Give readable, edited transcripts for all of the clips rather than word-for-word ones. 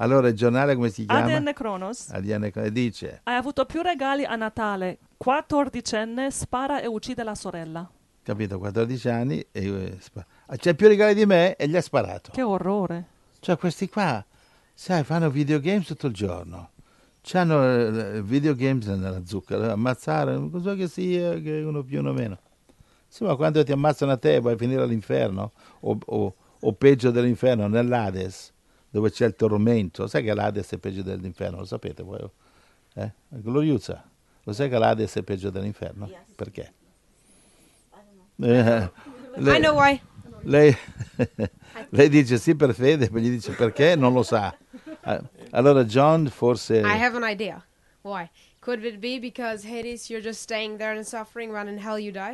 Allora il giornale come si chiama? ADN Kronos. ADN Kronos, dice: Hai avuto più regali a Natale. 14enne spara e uccide la sorella. capito, 14 anni e c'è più regali di me e gli ha sparato. Che orrore. Cioè questi qua, sai, fanno videogames tutto il giorno. C'hanno videogames nella zucca, ammazzare, cosa che sia, che uno più uno meno. Sì, ma quando ti ammazzano a te vuoi finire all'inferno? O peggio dell'inferno, nell'Hades, dove c'è il tormento. Sai che l'Hades è peggio dell'inferno, lo sapete voi? Gloriuzza, lo sai che l'Hades è peggio dell'inferno? Yes. Perché? I know why. Lei, lei dice sì per fede, poi gli dice perché, non lo sa. Allora John forse... I have an idea. Why? Could it be because Hades, you're just staying there and suffering, when in hell you die?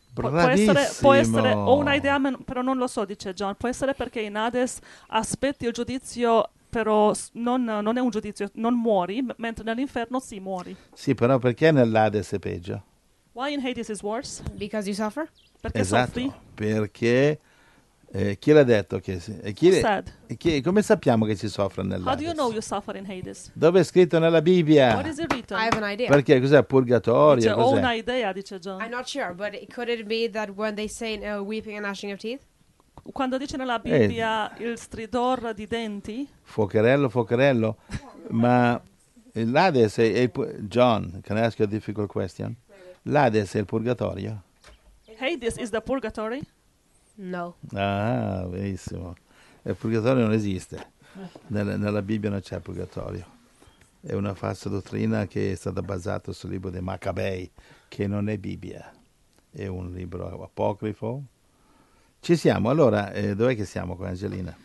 Può essere, ho un'idea, però non lo so, dice John. Può essere perché in Hades aspetti il giudizio, però non è un giudizio, non muori, mentre nell'inferno sì muori. Sì, però perché nell'Hades è peggio? Why in Hades is worse? Because you suffer? Perché soffri? Perché chi l'ha detto che Sad. come sappiamo che si soffre How do you nell'Hades? know you suffer in Hades? Dove è scritto nella Bibbia? What is it written? I have an idea. Perché cos'è purgatorio? Dice, ho Cos'è? un'idea, dice John. I'm not sure, but could it be that when they say weeping and gnashing of teeth? Quando dice nella Bibbia il stridor di denti, Fuocherello, ma l'Hades John, can I ask you a difficult question? L'Hades è il purgatorio? Hades is the purgatory? No. Ah, benissimo. Il purgatorio non esiste. Nella Bibbia non c'è purgatorio. È una falsa dottrina che è stata basata sul libro dei Maccabei, che non è Bibbia. È un libro apocrifo. Ci siamo. Allora, dov'è che siamo con Angelina?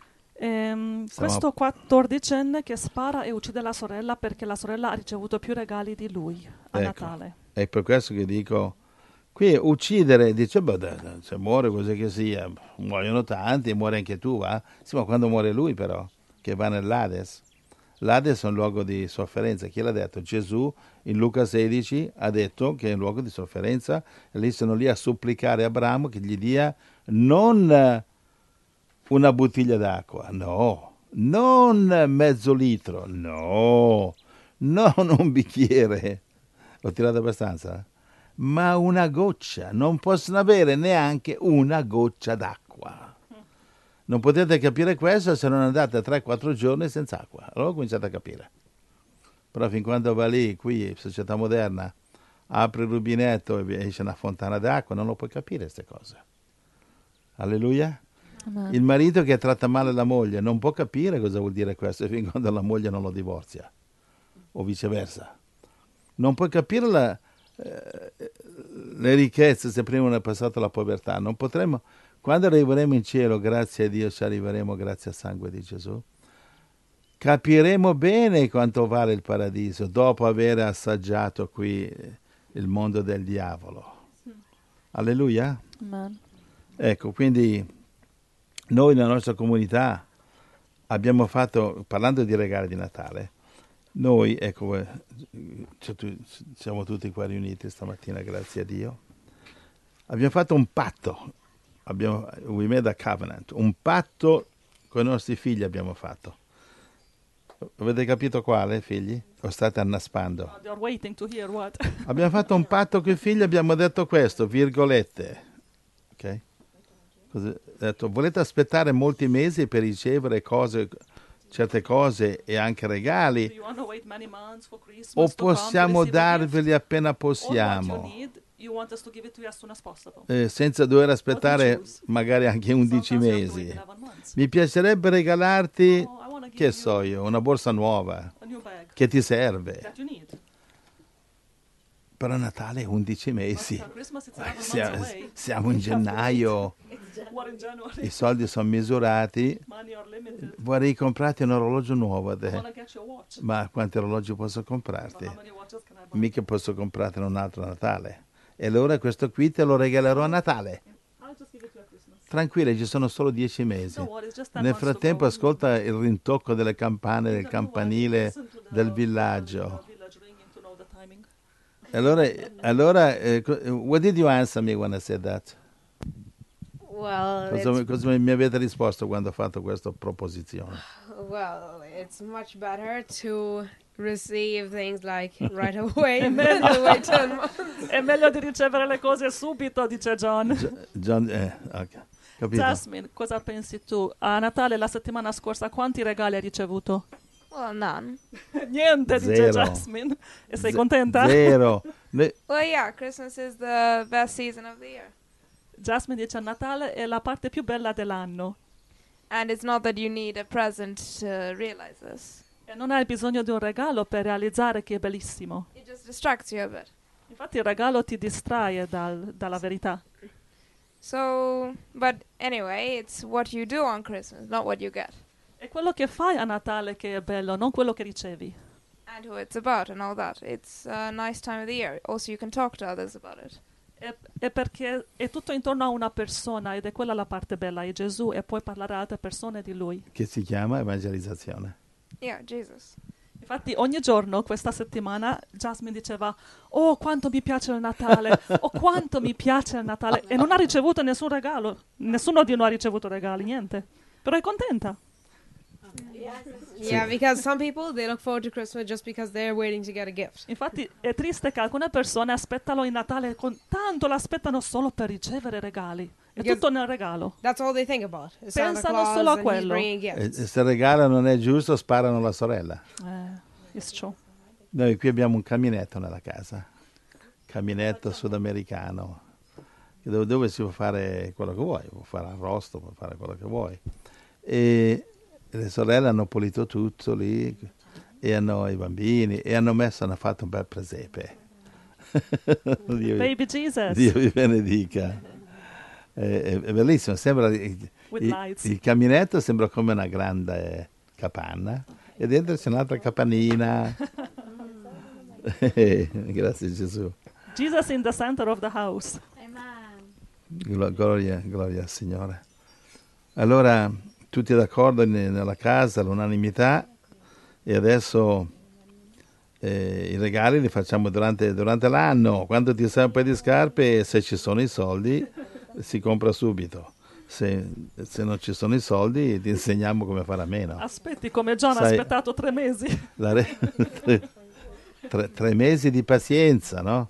Questo 14enne che spara e uccide la sorella perché la sorella ha ricevuto più regali di lui a Natale. È per questo che dico, qui uccidere, dice, se muore così che sia, muoiono tanti, muore anche tu, va? Sì, ma quando muore lui però, che va nell'Hades. L'Hades è un luogo di sofferenza. Chi l'ha detto? Gesù in Luca 16 ha detto che è un luogo di sofferenza e lì sono lì a supplicare Abramo che gli dia non una bottiglia d'acqua, no, non mezzo litro, no, non un bicchiere, l'ho tirato abbastanza, ma una goccia, non possono avere neanche una goccia d'acqua. Non potete capire questo se non andate 3-4 giorni senza acqua, allora cominciate a capire. Però fin quando va lì, qui, società moderna, apre il rubinetto e esce una fontana d'acqua, non lo puoi capire queste cose. Alleluia. Il marito che tratta male la moglie non può capire cosa vuol dire questo fin quando la moglie non lo divorzia, o viceversa. Non puoi capire le ricchezze se prima non è passato la povertà. Non potremo, quando arriveremo in cielo, grazie a Dio ci arriveremo grazie al sangue di Gesù, capiremo bene quanto vale il paradiso dopo aver assaggiato qui il mondo del diavolo. Alleluia. Amen. Ecco, quindi noi nella nostra comunità abbiamo fatto, parlando di regali di Natale, noi, ecco, siamo tutti qua riuniti stamattina, grazie a Dio, abbiamo fatto un patto, we made a covenant, un patto con i nostri figli abbiamo fatto. Avete capito quale, figli? O state annaspando? You're waiting to hear what? Abbiamo fatto un patto con i figli, abbiamo detto questo, virgolette, ok? Detto, volete aspettare molti mesi per ricevere certe cose e anche regali, o possiamo darveli appena possiamo, senza dover aspettare magari anche 11 mesi. Mi piacerebbe regalarti, che so io, una borsa nuova che ti serve. Però Natale è 11 mesi, siamo in gennaio, i soldi sono misurati, vorrei comprarti un orologio nuovo, ma quanti orologi posso comprarti? Mica posso comprarti un altro Natale. E allora questo qui te lo regalerò a Natale. Tranquilla, ci sono solo 10 mesi. Nel frattempo ascolta il rintocco delle campane del campanile del villaggio. Allora, what did you answer me when I said that? Well, Cosa mi avete risposto quando ho fatto questa proposizione? Well, it's much better to receive things like right away than to wait 10 months. È meglio di ricevere le cose subito, dice John. John, ok, capito? Jasmine, cosa pensi tu? A Natale la settimana scorsa quanti regali hai ricevuto? Well, none. Niente, dice Zero. Jasmine. E sei contenta? Zero. Well, yeah, Christmas is the best season of the year. Jasmine dice Natale è la parte più bella dell'anno. And it's not that you need a present to realize this. E non hai bisogno di un regalo per realizzare che è bellissimo. It just distracts you a bit. Infatti il regalo ti distrae dalla verità. So, but anyway, it's what you do on Christmas, not what you get. È quello che fai a Natale che è bello, non quello che ricevi. And who it's about and all that. It's a nice time of the year. Also, you can talk to others about it. È perché è tutto intorno a una persona ed è quella la parte bella, è Gesù, e puoi parlare a altre persone di Lui. Che si chiama evangelizzazione. Yeah, Jesus. Infatti ogni giorno, questa settimana, Jasmine diceva «Oh, quanto mi piace il Natale! Oh, quanto mi piace il Natale!» E non ha ricevuto nessun regalo. Nessuno di noi ha ricevuto regali, niente. Però è contenta. Yeah, because some people, they look forward to Christmas just because they're waiting to get a gift. Infatti è triste che alcune persone aspettano il Natale con tanto, l'aspettano solo per ricevere regali. È Because tutto nel regalo. That's all they think about. Is Santa Pensano Claus solo a and he's quello. bringing E gifts. se il regalo non è giusto, sparano la sorella. It's true. Noi qui abbiamo un caminetto nella casa. Caminetto sudamericano. Dove si può fare quello che vuoi. Può fare arrosto, può fare quello che vuoi. E le sorelle hanno pulito tutto lì. E hanno i bambini. E hanno fatto un bel presepe. Baby Jesus. Dio vi benedica. È bellissimo, sembra il caminetto sembra come una grande capanna e dentro c'è un'altra capanina. Grazie Gesù. Jesus in the center of the house. Gloria al Signore. Allora, tutti d'accordo nella casa, l'unanimità, e adesso i regali li facciamo durante l'anno. Quando ti serve un paio di scarpe, se ci sono i soldi, si compra subito. Se non ci sono i soldi, ti insegniamo come fare a meno. Come John ha aspettato 3 mesi. 3 mesi di pazienza, no?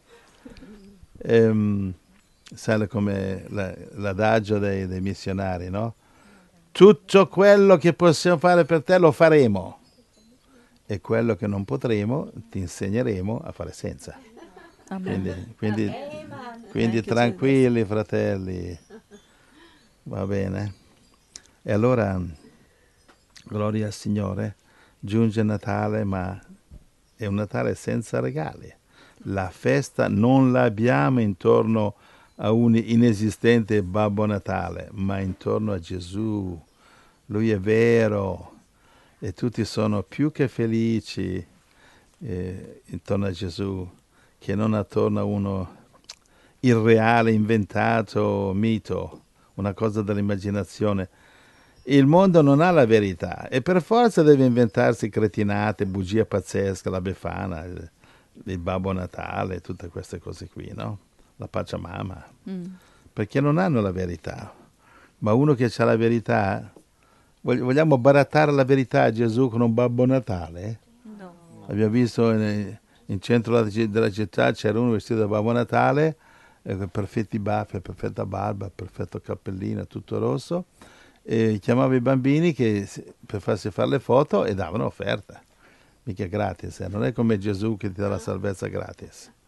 Sai come l'adagio dei missionari, no? Tutto quello che possiamo fare per te lo faremo, e quello che non potremo ti insegneremo a fare senza. Amen. Quindi tranquilli, fratelli. Va bene. E allora, gloria al Signore, giunge Natale, ma è un Natale senza regali. La festa non l'abbiamo intorno a un inesistente Babbo Natale, ma intorno a Gesù. Lui è vero e tutti sono più che felici intorno a Gesù, che non attorno a uno irreale, inventato mito, una cosa dell'immaginazione. Il mondo non ha la verità e per forza deve inventarsi cretinate, bugie pazzesche, la Befana, il Babbo Natale, tutte queste cose qui, no? La Pachamama, perché non hanno la verità. Ma uno che ha la verità, vogliamo barattare la verità a Gesù con un Babbo Natale? No. Abbiamo visto in centro della città c'era uno vestito da Babbo Natale, perfetti baffi, perfetta barba, perfetto cappellino, tutto rosso, e chiamava i bambini per farsi fare le foto e davano offerta, mica gratis, non è come Gesù che ti dà la salvezza gratis.